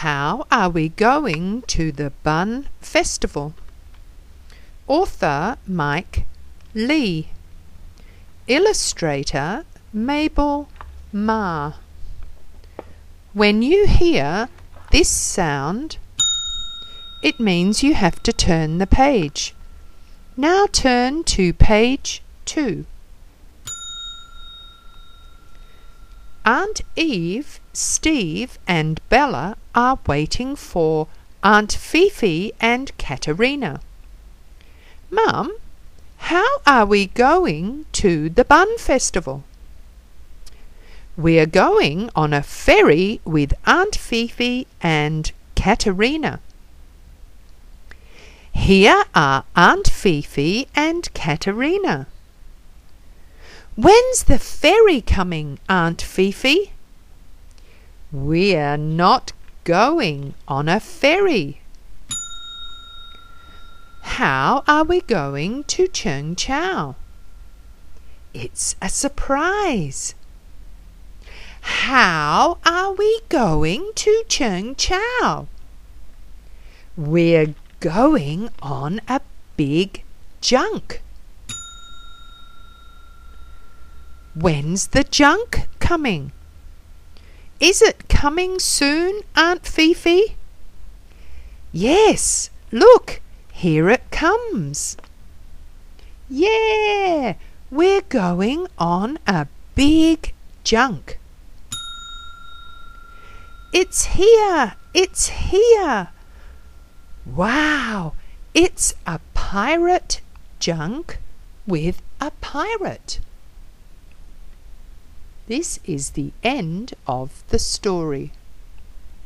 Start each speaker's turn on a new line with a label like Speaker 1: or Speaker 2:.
Speaker 1: How are we going to the Bun Festival? Author Mike Lee. Illustrator Mabel Ma. When you hear this sound, it means you have to turn the page. Now turn to page 2. Aunt Eve, Steve and Bella are waiting for Aunt Fifi and Katerina. Mum, how are we going to the Bun Festival? We're going on a ferry with Aunt Fifi and Katerina. Here are Aunt Fifi and Katerina. When's the ferry coming, Aunt Fifi? We're not going on a ferry. How are we going to Cheung Chau? It's a surprise. How are we going to Cheung Chau? We're going on a big junk. When's the junk coming? Is it coming soon, Aunt Fifi? Yes, look, here it comes. Yeah, we're going on a big junk. It's here, it's here. Wow, it's a pirate junk with a pirate. This is the end of the story.